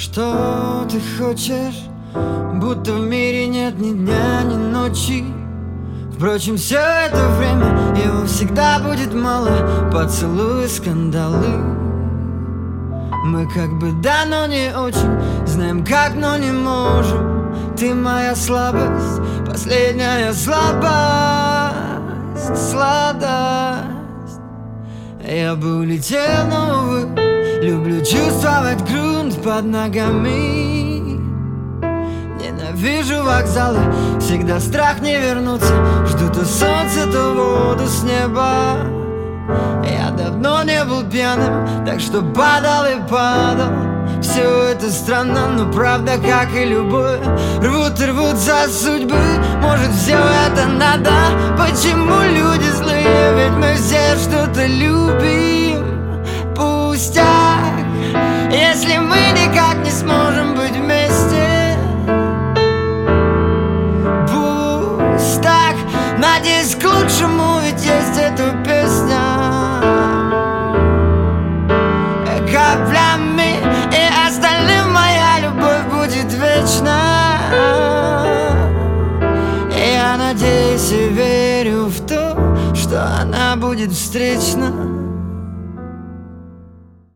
Что ты хочешь? Будто в мире нет ни дня, ни ночи. Впрочем, все это время его всегда будет мало. Поцелуи, скандалы. Мы как бы да, но не очень. Знаем как, но не можем. Ты моя слабость, последняя слабость, сладость. Я бы улетел, но, увы, люблю чувствовать грунт под ногами. Ненавижу вокзалы, всегда страх не вернуться. Жду то солнце, то воду с неба. Я давно не был пьяным, так что падал и падал. Все это странно, но правда, как и любовь. Рвут и рвутся судьбы, может все это надо. Почему люди злые, ведь мы все что-то любим. Пустяк, если мы никак не сможем быть вместе. Пусть так, надеюсь к лучшему, ведь есть эта песня. Каплями и остальным моя любовь будет вечна. Я надеюсь и верю в то, что она будет встречна.